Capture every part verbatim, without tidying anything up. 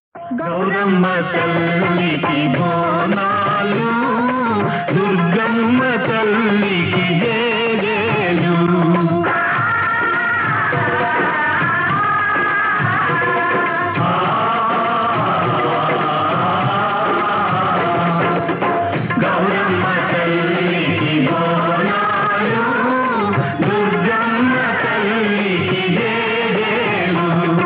గౌరమ్మ తల్లికి బోనాలు, దుర్గమ్మ తల్లికి జేజేలు. గౌరమ్మ తల్లికి బోనాలు, దుర్గమ్మ తల్లికి జేజేలు.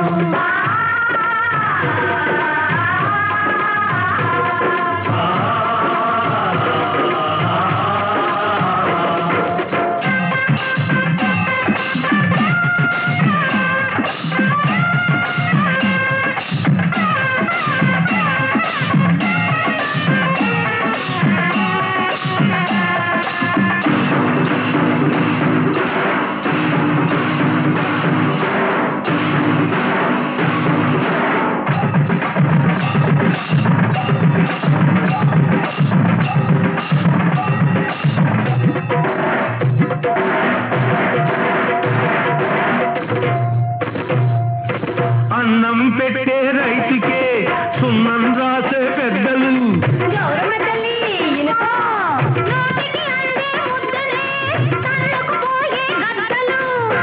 అన్నం పెట్టే రైతుకే సున్నం రాసే పెద్దలు, గౌరమ్మ తల్లి ఇనుకో, నోటికి అందే ముద్దలే కళ్ళకు పోయే గద్దలు.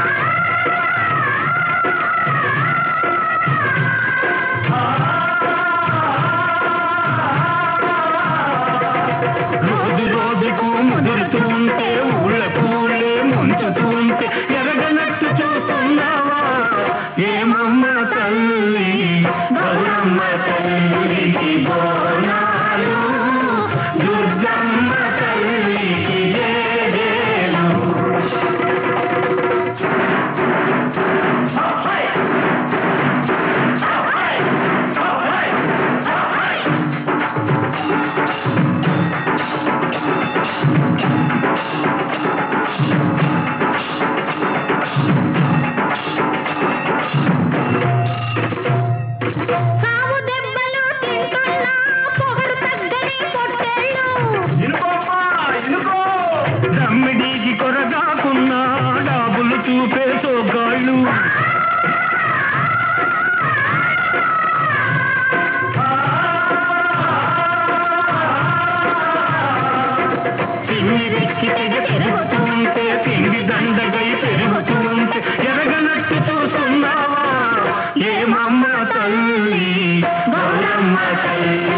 రోజు రోజుకు ముదురుతూ ఉంటే ఊళ్ళ పూలే ముంచుతూ ఉంటే ఎరగనట్టు చూస్తున్నావా ఏమమ్మ తల్లి. గౌరమ్మ తల్లికి బోనాలు, దుర్గమ్మ తల్లికి జేజేలు. సాము దెబ్బలు తింటున్నా పొగరు తగ్గని పొట్టేళ్ళు. దమ్మిడికి కొరగాకున్నా డాబులు చూపే సోగాళ్ళు. తిండి వెక్కి తెగ పెరుగుతూ ఉంటే తిండి దండగై పెరుగుతూ ఉంటే ఎరగనట్టు చూస్తున్నావా ఏమమ్మ తల్లి. గౌరమ్మ తల్లి